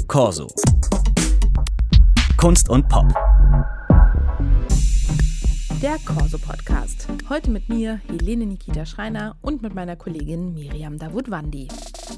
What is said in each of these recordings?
Corso. Kunst und Pop. Der Corso-Podcast. Heute mit mir, Helene Nikita Schreiner, und mit meiner Kollegin Miriam Davutwandi.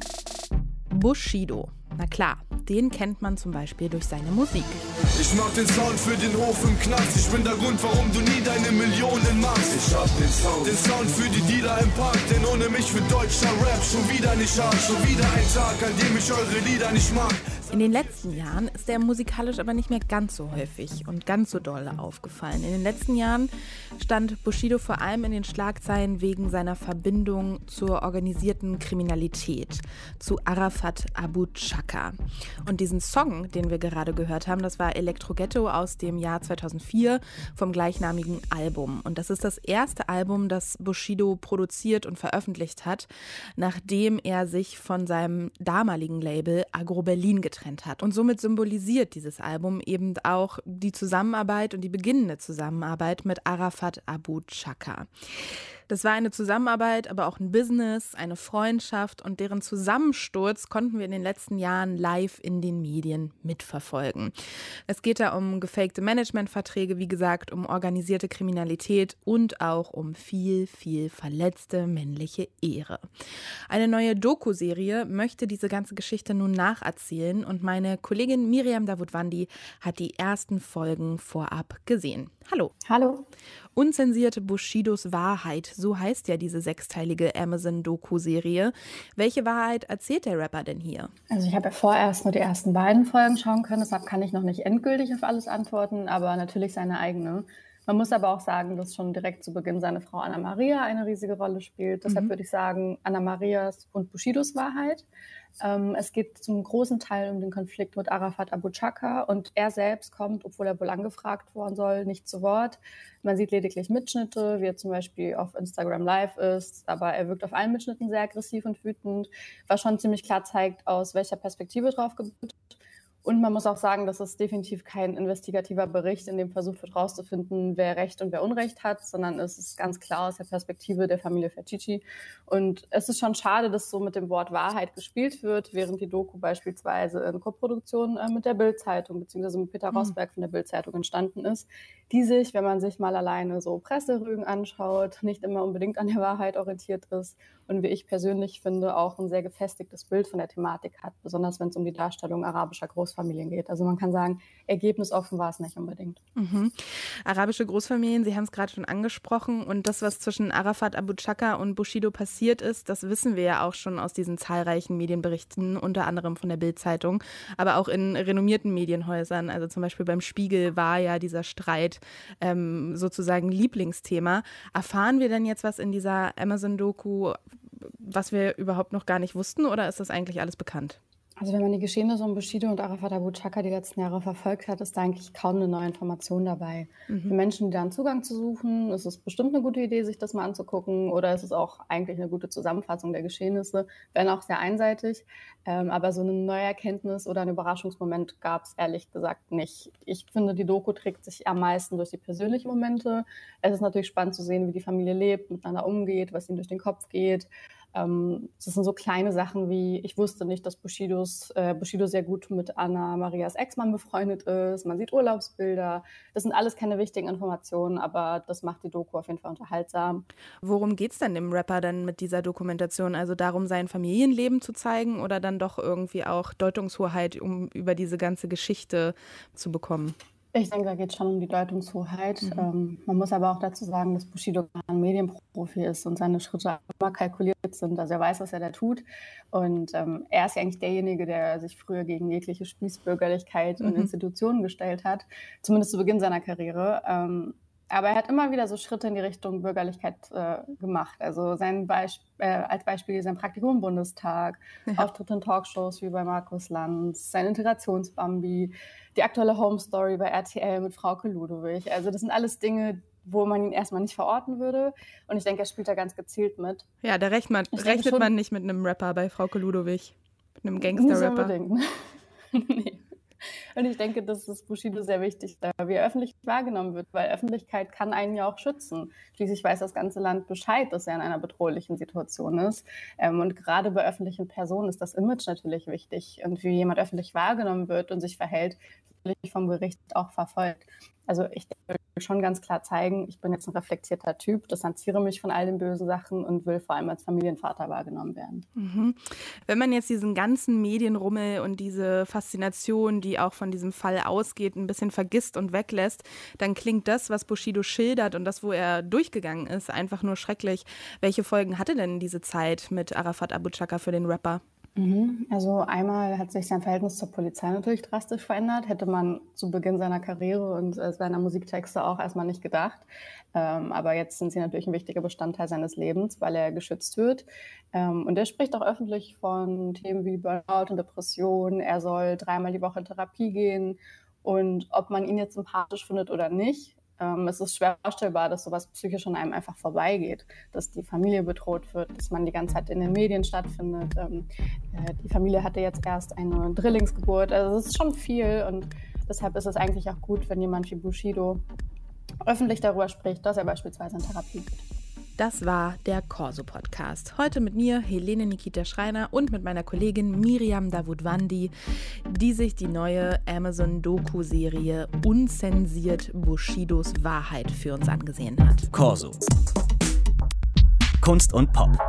Bushido. Na klar, den kennt man zum Beispiel durch seine Musik. Ich mach den Sound für den Hof im Knast. Ich bin der Grund, warum du nie deine Millionen machst. Ich hab den Sound für die Dealer im Park. Denn ohne mich wird deutscher Rap schon wieder nicht hart. Schon wieder ein Tag, an dem ich eure Lieder nicht mag. In den letzten Jahren ist er musikalisch aber nicht mehr ganz so häufig und ganz so doll aufgefallen. In den letzten Jahren stand Bushido vor allem in den Schlagzeilen wegen seiner Verbindung zur organisierten Kriminalität, zu Arafat Abu Chaka. Und diesen Song, den wir gerade gehört haben, das war Elektro-Ghetto aus dem Jahr 2004 vom gleichnamigen Album. Und das ist das erste Album, das Bushido produziert und veröffentlicht hat, nachdem er sich von seinem damaligen Label Agro Berlin getrennt hat. Und somit symbolisiert dieses Album eben auch die Zusammenarbeit und die beginnende Zusammenarbeit mit Arafat Abu Chaka. Das war eine Zusammenarbeit, aber auch ein Business, eine Freundschaft, und deren Zusammensturz konnten wir in den letzten Jahren live in den Medien mitverfolgen. Es geht da um gefakte Managementverträge, wie gesagt, um organisierte Kriminalität und auch um viel, viel verletzte männliche Ehre. Eine neue Doku-Serie möchte diese ganze Geschichte nun nacherzählen, und meine Kollegin Miriam Davutwandi hat die ersten Folgen vorab gesehen. Hallo. Hallo. Unzensierte Bushidos Wahrheit, so heißt ja diese sechsteilige Amazon-Doku-Serie. Welche Wahrheit erzählt der Rapper denn hier? Also ich habe ja vorerst nur die ersten beiden Folgen schauen können, deshalb kann ich noch nicht endgültig auf alles antworten, aber natürlich seine eigene. Man muss aber auch sagen, dass schon direkt zu Beginn seine Frau Anna Maria eine riesige Rolle spielt. Deshalb würde ich sagen, Anna Marias und Bushidos Wahrheit. Es geht zum großen Teil um den Konflikt mit Arafat Abu Chaka, und er selbst kommt, obwohl er wohl angefragt worden soll, nicht zu Wort. Man sieht lediglich Mitschnitte, wie er zum Beispiel auf Instagram Live ist, aber er wirkt auf allen Mitschnitten sehr aggressiv und wütend, was schon ziemlich klar zeigt, aus welcher Perspektive drauf geblickt wird. Und man muss auch sagen, dass es definitiv kein investigativer Bericht, in dem versucht wird herauszufinden, wer Recht und wer Unrecht hat, sondern es ist ganz klar aus der Perspektive der Familie Ferchichi. Und es ist schon schade, dass so mit dem Wort Wahrheit gespielt wird, während die Doku beispielsweise in Koproduktion mit der Bild-Zeitung bzw. mit Peter Rosberg von der Bild-Zeitung entstanden ist, die sich, wenn man sich mal alleine so Presserügen anschaut, nicht immer unbedingt an der Wahrheit orientiert ist und, wie ich persönlich finde, auch ein sehr gefestigtes Bild von der Thematik hat, besonders wenn es um die Darstellung arabischer Großfamilien geht. Also man kann sagen, ergebnisoffen war es nicht unbedingt. Arabische Großfamilien, Sie haben es gerade schon angesprochen, und das, was zwischen Arafat Abu Chaka und Bushido passiert ist, das wissen wir ja auch schon aus diesen zahlreichen Medienberichten, unter anderem von der Bild-Zeitung, aber auch in renommierten Medienhäusern, also zum Beispiel beim Spiegel war ja dieser Streit sozusagen Lieblingsthema. Erfahren wir denn jetzt was in dieser Amazon-Doku, was wir überhaupt noch gar nicht wussten, oder ist das eigentlich alles bekannt? Also wenn man die Geschehnisse um Bushido und Arafat Abu Chaka die letzten Jahre verfolgt hat, ist da eigentlich kaum eine neue Information dabei. Für Menschen, die da einen Zugang zu suchen, ist es bestimmt eine gute Idee, sich das mal anzugucken, oder ist es auch eigentlich eine gute Zusammenfassung der Geschehnisse, wenn auch sehr einseitig. Aber so eine neue Erkenntnis oder einen Überraschungsmoment gab es ehrlich gesagt nicht. Ich finde, die Doku trägt sich am meisten durch die persönlichen Momente. Es ist natürlich spannend zu sehen, wie die Familie lebt, miteinander umgeht, was ihnen durch den Kopf geht. Das sind so kleine Sachen wie, ich wusste nicht, dass Bushido sehr gut mit Anna Marias Ex-Mann befreundet ist. Man sieht Urlaubsbilder. Das sind alles keine wichtigen Informationen, aber das macht die Doku auf jeden Fall unterhaltsam. Worum geht es denn dem Rapper denn mit dieser Dokumentation? Also darum, sein Familienleben zu zeigen, oder dann doch irgendwie auch Deutungshoheit, um über diese ganze Geschichte zu bekommen? Ich denke, da geht es schon um die Deutungshoheit. Man muss aber auch dazu sagen, dass Bushido ein Medienprofi ist und seine Schritte immer kalkuliert sind. Also er weiß, was er da tut. Und er ist ja eigentlich derjenige, der sich früher gegen jegliche Spießbürgerlichkeit und Institutionen gestellt hat, zumindest zu Beginn seiner Karriere. Aber er hat immer wieder so Schritte in die Richtung Bürgerlichkeit gemacht. Also als Beispiel sein Praktikum im Bundestag, Auftritte in Talkshows wie bei Markus Lanz, sein Integrationsbambi, die aktuelle Home Story bei RTL mit Frauke Ludowig. Also das sind alles Dinge, wo man ihn erstmal nicht verorten würde. Und ich denke, er spielt da ganz gezielt mit. Ja, da rechnet man nicht mit einem Rapper bei Frauke Ludowig, mit einem Gangster-Rapper. Nicht so unbedingt. Nee. Und ich denke, das ist Bushido sehr wichtig, wie er öffentlich wahrgenommen wird, weil Öffentlichkeit kann einen ja auch schützen. Schließlich weiß das ganze Land Bescheid, dass er in einer bedrohlichen Situation ist. Und gerade bei öffentlichen Personen ist das Image natürlich wichtig. Und wie jemand öffentlich wahrgenommen wird und sich verhält, wird vom Gericht auch verfolgt. Also ich will schon ganz klar zeigen, ich bin jetzt ein reflektierter Typ, distanziere mich von all den bösen Sachen und will vor allem als Familienvater wahrgenommen werden. Mhm. Wenn man jetzt diesen ganzen Medienrummel und diese Faszination, die auch von diesem Fall ausgeht, ein bisschen vergisst und weglässt, dann klingt das, was Bushido schildert und das, wo er durchgegangen ist, einfach nur schrecklich. Welche Folgen hatte denn diese Zeit mit Arafat Abu Chaka für den Rapper? Also einmal hat sich sein Verhältnis zur Polizei natürlich drastisch verändert. Hätte man zu Beginn seiner Karriere und seiner Musiktexte auch erstmal nicht gedacht. Aber jetzt sind sie natürlich ein wichtiger Bestandteil seines Lebens, weil er geschützt wird. Und er spricht auch öffentlich von Themen wie Burnout und Depression. Er soll 3-mal die Woche in Therapie gehen. Und ob man ihn jetzt sympathisch findet oder nicht, es ist schwer vorstellbar, dass sowas psychisch an einem einfach vorbeigeht, dass die Familie bedroht wird, dass man die ganze Zeit in den Medien stattfindet. Die Familie hatte jetzt erst eine Drillingsgeburt, also es ist schon viel und deshalb ist es eigentlich auch gut, wenn jemand wie Bushido öffentlich darüber spricht, dass er beispielsweise in Therapie geht. Das war der Corso-Podcast. Heute mit mir, Helene Nikita Schreiner, und mit meiner Kollegin Miriam Davutwandi, die sich die neue Amazon-Doku-Serie Unzensiert Bushidos Wahrheit für uns angesehen hat. Corso. Kunst und Pop.